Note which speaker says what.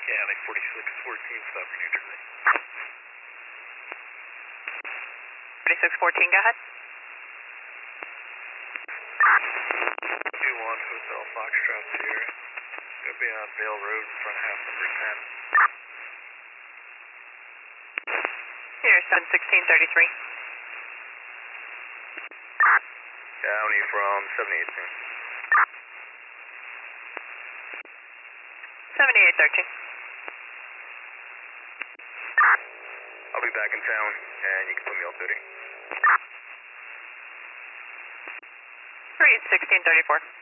Speaker 1: County 4614, stop for New Jersey.
Speaker 2: 4614, go ahead.
Speaker 1: 21 Hotel Foxtrot Sierra. Gonna be on Vale Road in front of house number 10.
Speaker 2: Here, 71633.
Speaker 1: County from 7018.
Speaker 2: 7813.
Speaker 1: I'll be back in town, and you can put me on duty.
Speaker 2: 31634.